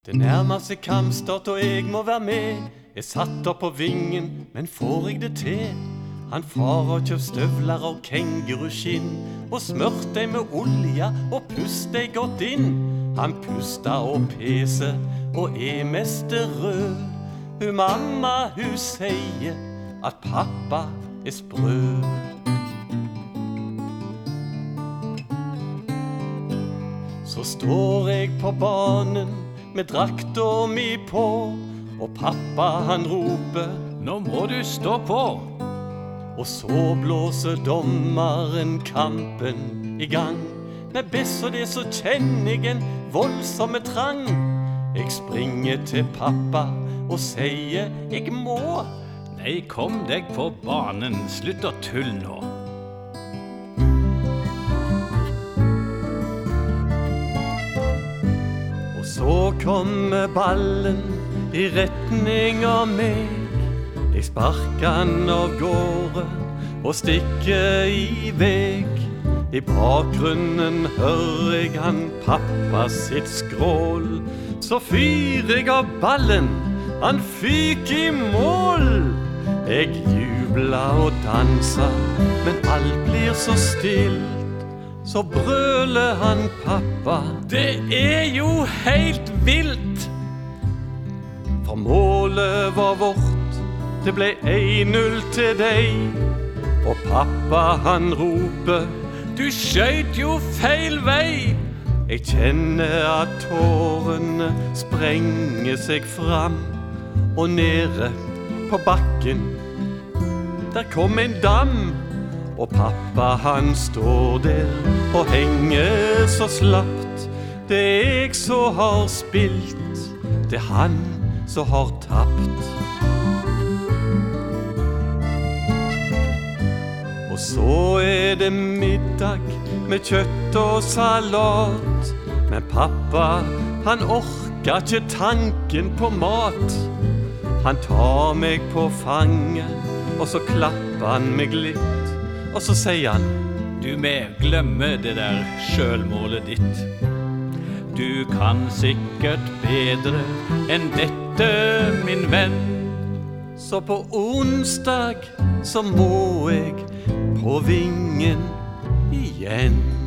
Det nærmer seg kampstart og jeg må være med. Jeg satt opp på vingen, men får jeg det til? Han far har kjøpt støvler og kenguruskinn og smørt deg med olja og pust deg godt inn. Han pusta og pese og mest rød. Hun mamma, hun sier at pappa sprø. Så står jeg på banen med drakta mi på, og pappa han roper, nå må du stå på. Og så blåser dommeren kampen i gang. Med bess og det så kjenner jeg en voldsomme trang. Jeg springer til pappa og sier jeg må. Nei, kom deg på banen, slutt å tull nå. Og så kommer ballen i retning av meg. Jeg sparker han av gårde og stikker i veg. I bakgrunnen hører jeg han pappa sitt skrål. Så fyrer jeg av ballen, han fyker i mål. Jeg jubler og danser, men alt blir så stilt. Så brøler han pappa, det jo helt vilt. For målet var vårt, det ble 1-0 til deg. Og pappa han roper, du skjøt jo feil vei. Jeg kjenner at tårene sprenger seg fram. Og nede på bakken, der kom en dam. Og pappa han står der og henger så slapt. Det jeg så har spilt, det han så har tapt. Og så det middag med kjøtt og salat. Men pappa han orker ikke tanken på mat. Han tar meg på fanget, og så klapper han meg litt. Og så sier han, du må glemme det der selvmålet ditt. Du kan sikkert bedre enn dette, min venn. Så på onsdag så må jeg på vingen igjen.